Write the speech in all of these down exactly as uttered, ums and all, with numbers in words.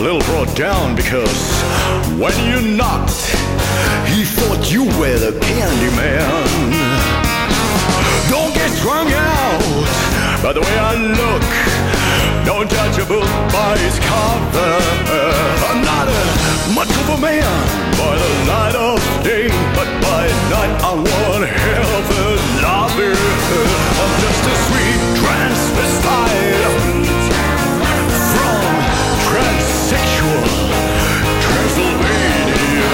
little brought down because when you knocked, he thought you were the candy man. Don't get strung out by the way I look. Don't judge a book by its cover. I'm not a much of a man by the light of day, but by night I'm one hell of a lover. I'm just a sweet transvestite from transsexual Transylvania.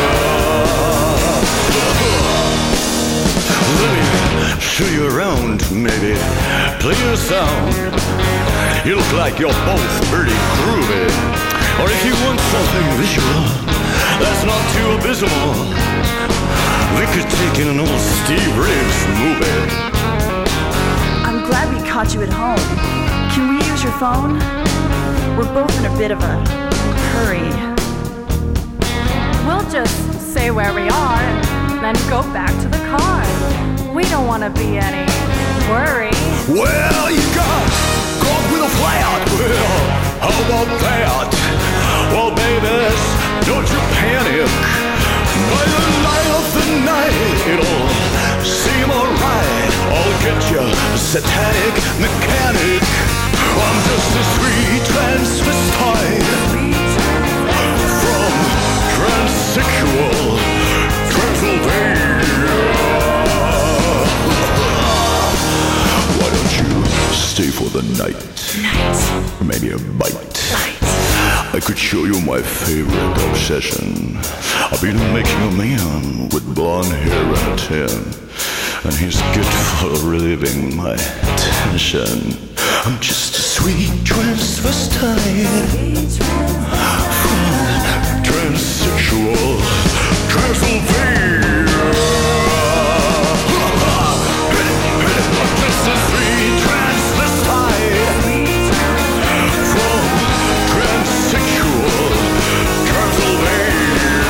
Let me show you around, maybe play your sound. You look like you're both pretty groovy. Or if you want something visual that's not too abysmal, we could take in an old Steve Reeves movie. I'm glad we caught you at home. Can we use your phone? We're both in a bit of a hurry. We'll just say where we are and then go back to the car. We don't want to be any worry. Well, you got caught with a flat. Well, how about that? Well, babies, don't you panic. By the light of the night, it'll seem alright. I'll get you, satanic mechanic. I'm just a sweet transvestite from transsexual Transylvania. Why don't you stay for the night? Night. Or maybe a bite. Night. I could show you my favorite obsession. I've been making a man with blonde hair and a tan, and he's good for relieving my tension. I'm just a sweet transvestite from transsexual Transylvania. I'm just a sweet transvestite from transsexual Transylvania.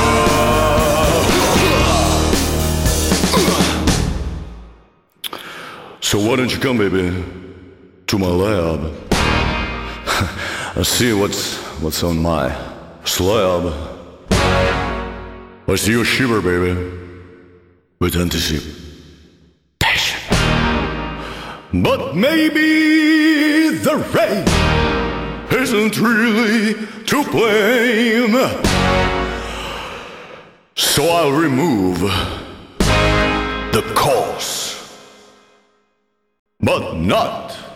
So why don't you come, baby, to my lab? I see what's what's on my slab. I see you shiver, baby, with anticipation. But maybe the rain isn't really to blame, so I'll remove the cause, but not